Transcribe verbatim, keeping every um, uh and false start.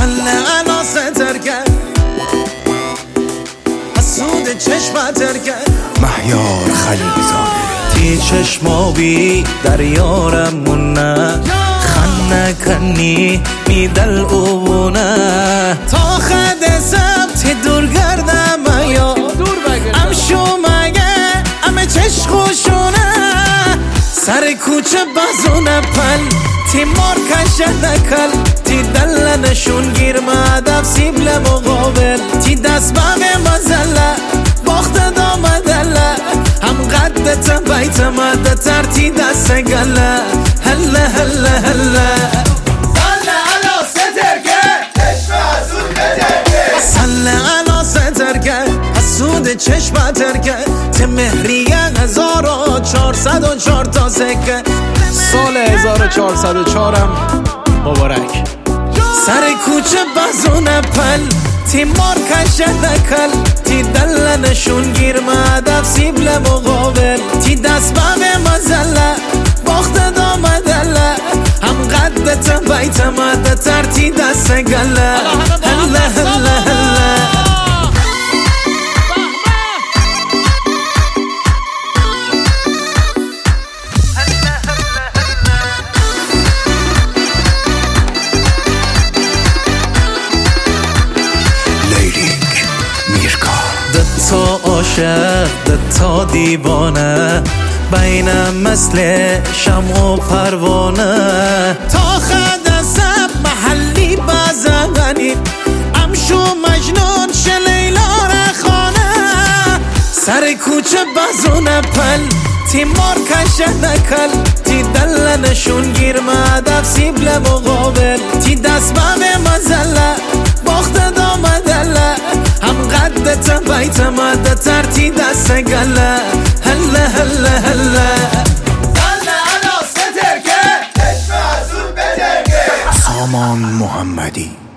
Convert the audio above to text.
سله علا ستر کرد حسود چشمتر کرد مهیار خلیلی زاده تی چشمابی در یارمونه خنه کنی میدل اوونه تا خد سبت دور گردم یا ام شومگه ام چش خوشونه سر کوچه بزونه پل تی مار کشه نکل تی دل نشون گیر مدف سیبل مقابل تی دست بغه مزله باخت دامدله هم قدت بیت مده ترتی دست گله هله هله هله سله علا ستر کرد چشم حسود بتر کرد سله علا ستر کرد حسود چشم تر کرد ته مهریه هزار و چهارصد و چهار تا سکه سال هزار و چهارصد و چهار هم مبارک. سر کوچه بزونه پل تی مار کشه نکل تی دل نشون گیر مدف سیبل مقابل تی دست بغه مزله باخت دامدله هم قدت بیت مده ترتی دست گله هله هله هله تا عاشق تا دیوانه بینم مثل شمع و پروانه تا خد سب محلی بزغنی امشو مجنون شلیلا رخانه سر کوچه بزونه پل تی مار کشه نکل تی دل نشون گیر مدف سیبل مقابل تی دست بغه مزله باخت دامدله هم قدت بیت مده ترتی دست گله هله هله هله سله علا ستر کرد چشم حسود بتر کرد سامان محمدی